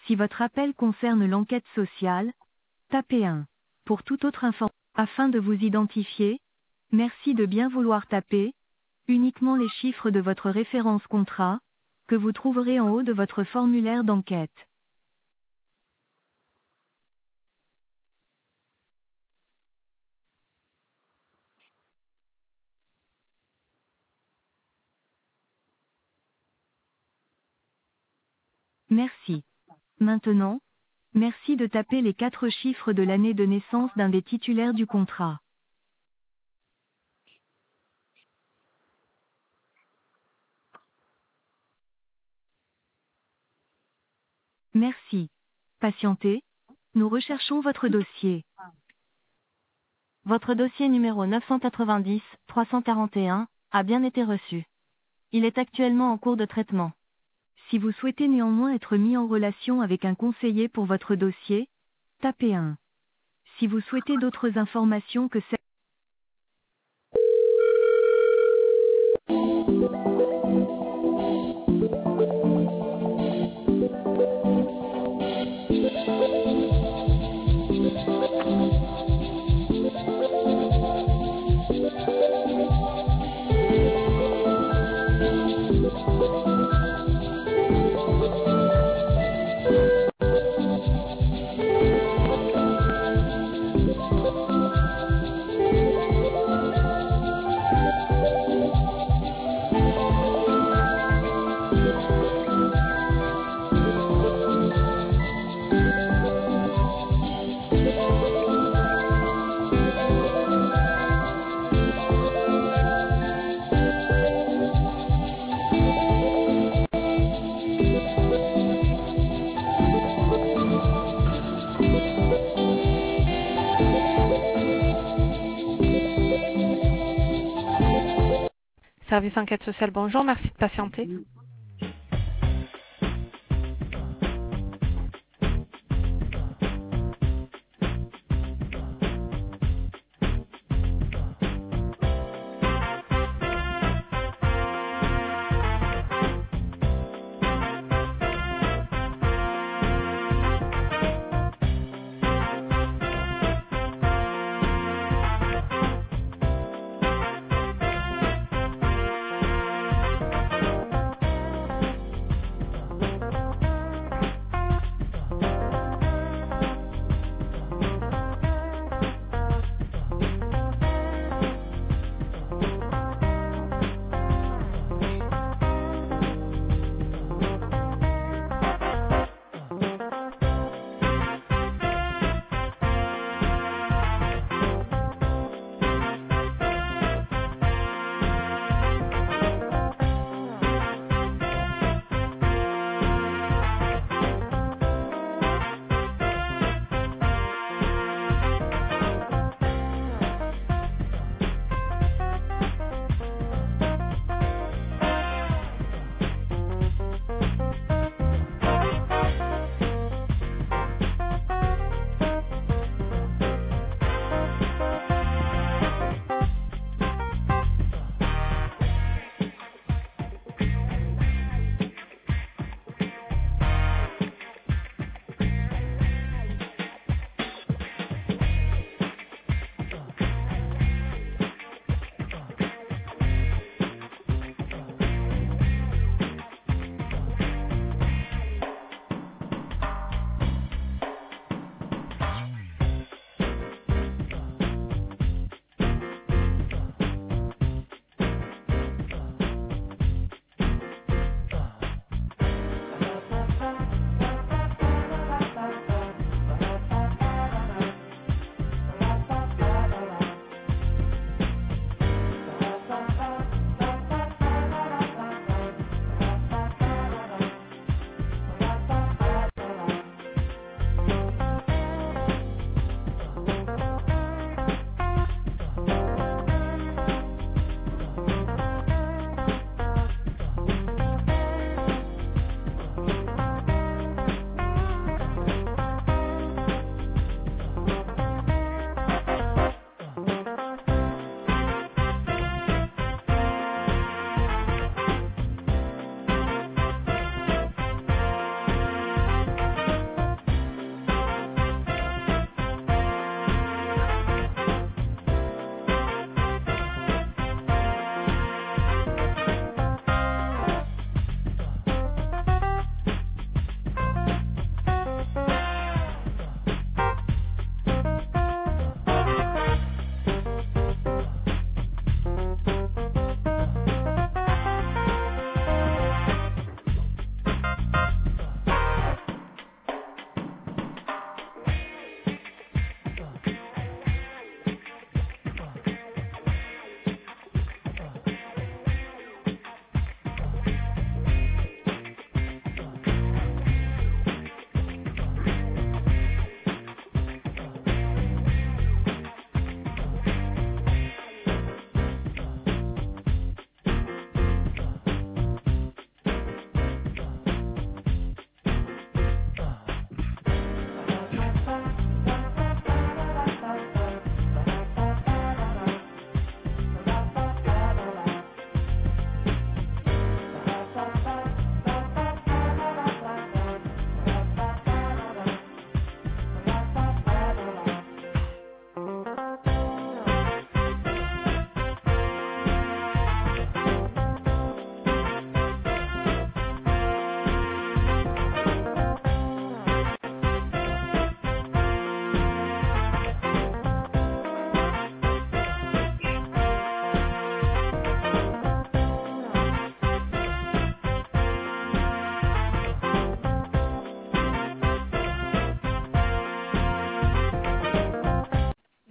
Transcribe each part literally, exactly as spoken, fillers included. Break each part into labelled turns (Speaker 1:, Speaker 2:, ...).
Speaker 1: Si votre appel concerne l'enquête sociale, tapez un. Pour toute autre information, afin de vous identifier, merci de bien vouloir taper uniquement les chiffres de votre référence contrat, que vous trouverez en haut de votre formulaire d'enquête. Merci. Maintenant, merci de taper les quatre chiffres de l'année de naissance d'un des titulaires du contrat. Merci. Patientez, nous recherchons votre dossier. Votre dossier numéro neuf cent quatre-vingt-dix trois cent quarante et un a bien été reçu. Il est actuellement en cours de traitement. Si vous souhaitez néanmoins être mis en relation avec un conseiller pour votre dossier, tapez un. Si vous souhaitez d'autres informations que celles
Speaker 2: Service enquête sociale, bonjour, merci de patienter.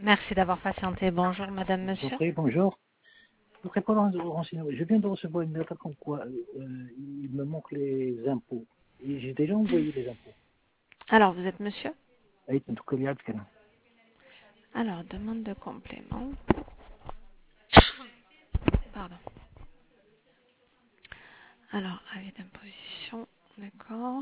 Speaker 2: Merci d'avoir patienté. Bonjour, madame,
Speaker 3: Je vous
Speaker 2: monsieur.
Speaker 3: prie, bonjour. Je voudrais pas vous renseigner. Je viens de recevoir une lettre comme quoi euh, il me manque les impôts. Et j'ai déjà envoyé les impôts.
Speaker 2: Alors, vous êtes monsieur?
Speaker 3: أي تدخل كده.
Speaker 2: Alors, demande de complément. Pardon. Alors, avis d'imposition. D'accord.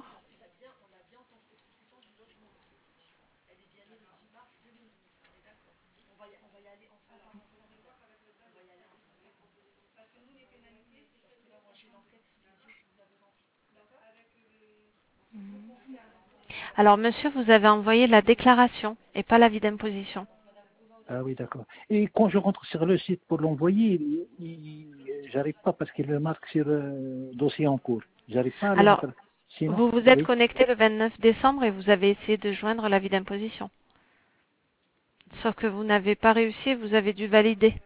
Speaker 2: Alors, monsieur, vous avez envoyé la déclaration et pas l'avis d'imposition.
Speaker 3: Ah oui, d'accord. Et quand je rentre sur le site pour l'envoyer, il- il- j'arrive pas parce qu'il le marque sur euh, dossier en cours. J'arrive pas à le
Speaker 2: Alors,
Speaker 3: mettre. Sinon,
Speaker 2: vous vous êtes
Speaker 3: oui.
Speaker 2: connecté le vingt-neuf décembre et vous avez essayé de joindre l'avis d'imposition. Sauf que vous n'avez pas réussi, vous avez dû valider.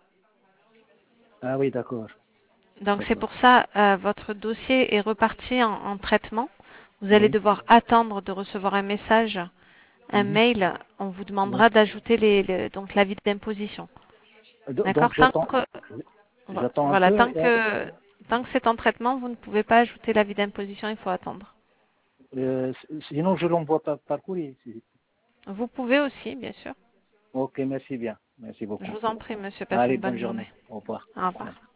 Speaker 3: Ah oui, d'accord.
Speaker 2: Donc c'est
Speaker 3: D'accord.
Speaker 2: pour ça euh, votre dossier est reparti en, en traitement. Vous allez
Speaker 3: Oui.
Speaker 2: devoir attendre de recevoir un message, un
Speaker 3: Mhm.
Speaker 2: mail. On vous
Speaker 3: Oui.
Speaker 2: demandera d'ajouter les, les- donc l'avis d'imposition.
Speaker 3: Do- Donc
Speaker 2: D'accord. Tant
Speaker 3: j'attends.
Speaker 2: que
Speaker 3: J'attends un
Speaker 2: voilà,
Speaker 3: peu.
Speaker 2: tant
Speaker 3: Et,
Speaker 2: que tant que c'est en traitement, vous ne pouvez pas ajouter l'avis d'imposition. Il faut attendre.
Speaker 3: euh, sinon, je l'envoie par, par courrier.
Speaker 2: Vous pouvez aussi, bien sûr.
Speaker 3: Ok, merci bien. Merci
Speaker 2: Je
Speaker 3: beaucoup.
Speaker 2: vous en prie, monsieur. Passez
Speaker 3: Allez,
Speaker 2: une
Speaker 3: bonne
Speaker 2: bonne
Speaker 3: journée.
Speaker 2: journée.
Speaker 3: Au revoir.
Speaker 2: Au revoir.
Speaker 3: Merci.